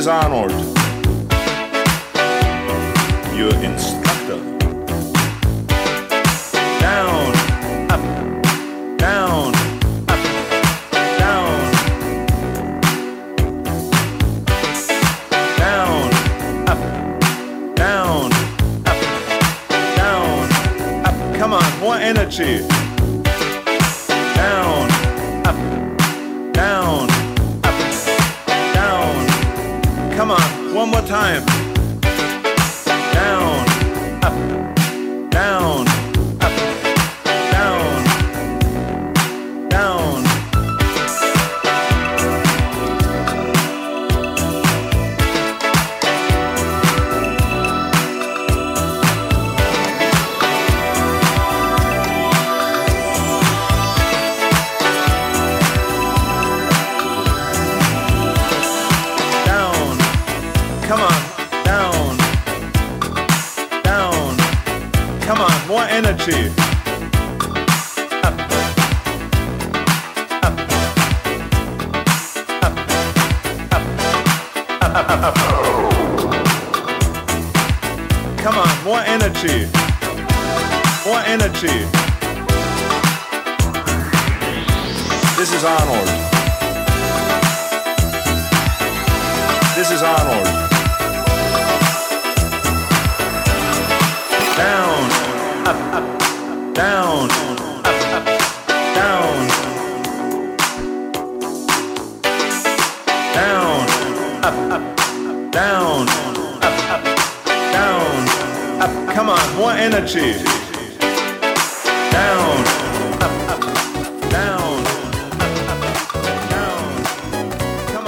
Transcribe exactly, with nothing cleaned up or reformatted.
Arnold, your instructor. Down, up, down, up, down. Down, up, down, up, down, up. Come on, more energy. Down, up, down, up, down. Come on, one more time. Down, up, down, up, down, down. Come on, down, down. Come on, more energy. Up, up, up, up, up, up, up, up. Come on, more energy. More energy. This is Arnold. This is Arnold. Down, up, up, down, up, up, down. Down, up, up, down, up, up, down, up. Come on, more energy. Down.